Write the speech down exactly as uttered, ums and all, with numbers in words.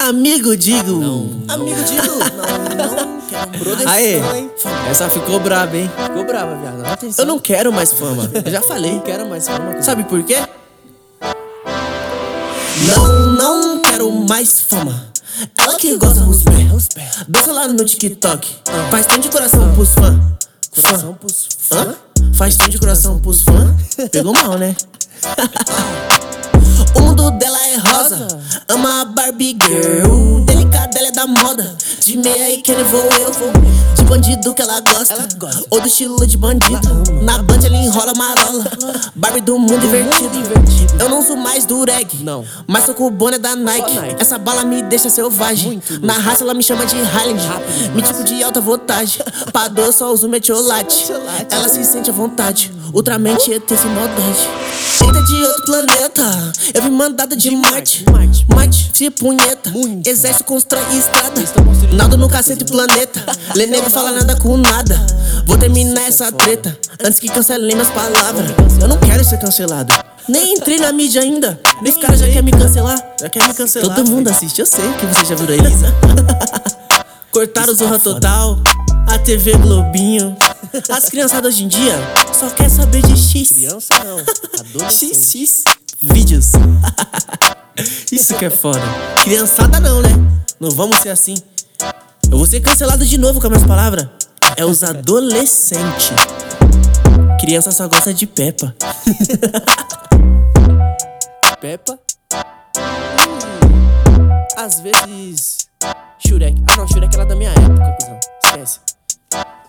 Amigo digo. Não. Amigo digo. Não, não quero produção, Aê, hein? essa ficou braba, hein? Ficou brava, viado. Dá atenção. Eu não quero mais fama. Eu já falei. Não quero mais fama. Sabe por quê? Não, não quero mais fama. Ela que gosta dos pés. Dança lá no TikTok. Faz tanto de coração pros fãs. Coração pros fã. Hã? Faz tanto de coração pros fãs. Pegou mal, né? O mundo dela é rosa. Ama a Barbie Girl. Delicada, ela é da moda. De meia e que vou eu vou. De bandido que ela gosta. Ela gosta. Ou do estilo de bandido. Na band ela enrola marola. Barbie do mundo invertido. invertido. Eu não uso mais do reggae. Não. Mas tô com o boné da Nike. Nike. Essa bala me deixa selvagem. Muito Na raça ela me chama de Highland. Rápido Me tipo de alta voltagem. Pra dor eu só uso metiolate. Metiolate. Ela se sente à vontade. Ultramente E T sem maldade. Eita de outro planeta. Eu vim mandada de, Marte. Marte. Marte, se punheta. Muito. Exército constrói estrada. Estão construindo- Nada no cacete planeta. Lê nego fala nada com nada. Vou terminar essa treta antes que cancelem minhas palavras. Eu não quero ser cancelado. Nem entrei na mídia ainda. Esse cara já quer me cancelar. Já quer me cancelar. Todo mundo assiste, eu sei que você já viu a Elisa. Cortaram o Zorra Total, a T V Globinho. As criançadas hoje em dia só quer saber de X. Criança não. Adolescente. X X vídeos. Isso que é foda. Criançada não, né? Não vamos ser assim. Eu vou ser cancelado de novo com as minhas palavras. É os adolescentes. Criança só gosta de Peppa. Peppa. Às vezes. Shurek. Ah não, Shurek era da minha época, cuzão. Esquece.